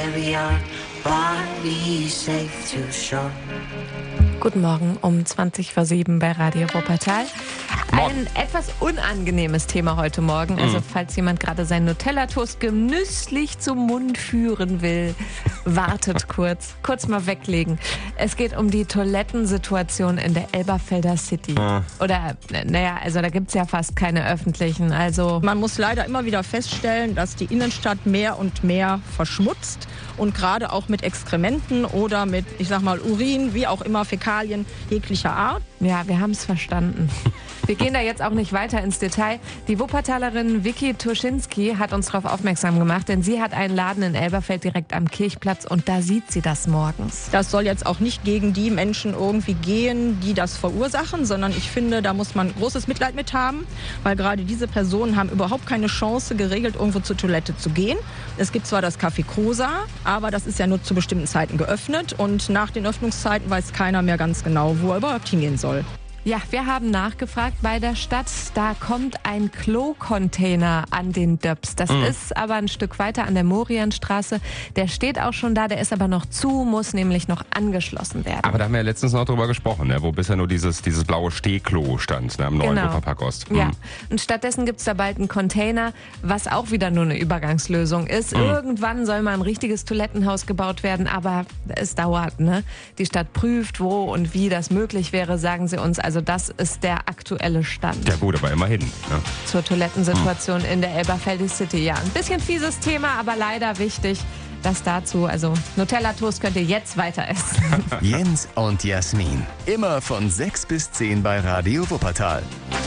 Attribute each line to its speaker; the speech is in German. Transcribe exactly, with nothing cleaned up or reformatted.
Speaker 1: carry our bodies safe to shore.
Speaker 2: Guten Morgen um zwanzig vor sieben bei Radio Wuppertal. Ein etwas unangenehmes Thema heute Morgen. Also falls jemand gerade seinen Nutella-Toast genüsslich zum Mund führen will, wartet kurz. Kurz mal weglegen. Es geht um die Toilettensituation in der Elberfelder City.
Speaker 3: Ah.
Speaker 2: Oder, naja, also da gibt es ja fast keine öffentlichen. Also
Speaker 4: Man muss leider immer wieder feststellen, dass die Innenstadt mehr und mehr verschmutzt und gerade auch mit Exkrementen oder mit, ich sag mal, Urin, wie auch immer, Fäkalien jeglicher Art.
Speaker 2: ja, wir haben es verstanden. Wir gehen da jetzt auch nicht weiter ins Detail. Die Wuppertalerin Vicky Tuschinski hat uns darauf aufmerksam gemacht, denn sie hat einen Laden in Elberfeld direkt am Kirchplatz und da sieht sie das morgens.
Speaker 4: Das soll jetzt auch nicht gegen die Menschen irgendwie gehen, die das verursachen, sondern ich finde, da muss man großes Mitleid mit haben, weil gerade diese Personen haben überhaupt keine Chance, geregelt irgendwo zur Toilette zu gehen. Es gibt zwar das Café Cosa, aber das ist ja nur zu bestimmten Zeiten geöffnet und nach den Öffnungszeiten weiß keiner mehr ganz genau, wo er überhaupt hingehen soll.
Speaker 2: Ja, wir haben nachgefragt bei der Stadt. Da kommt ein Klo-Container an den Döps. Das
Speaker 3: Mhm.
Speaker 2: ist aber ein Stück weiter an der Morianstraße. Der steht auch schon da, der ist aber noch zu, muss nämlich noch angeschlossen werden.
Speaker 3: Aber da haben wir ja letztens noch drüber gesprochen, ne, wo bisher nur dieses, dieses blaue Stehklo stand, ne, am neuen
Speaker 2: Genau.
Speaker 3: Wupperpark Ost.
Speaker 2: Ja,
Speaker 3: Mhm.
Speaker 2: und stattdessen gibt es da bald einen Container, was auch wieder nur eine Übergangslösung ist.
Speaker 3: Mhm.
Speaker 2: Irgendwann soll mal ein richtiges Toilettenhaus gebaut werden, aber es dauert, ne? Die Stadt prüft, wo und wie das möglich wäre, sagen sie uns. Also das ist der aktuelle Stand
Speaker 3: Ja gut, aber immerhin. Ne?
Speaker 2: zur Toilettensituation in der Elberfelder City. Ja, ein bisschen fieses Thema, aber leider wichtig. Das dazu, also Nutella-Toast könnt ihr jetzt weiter essen.
Speaker 5: Jens und Jasmin. Immer von sechs bis zehn bei Radio Wuppertal.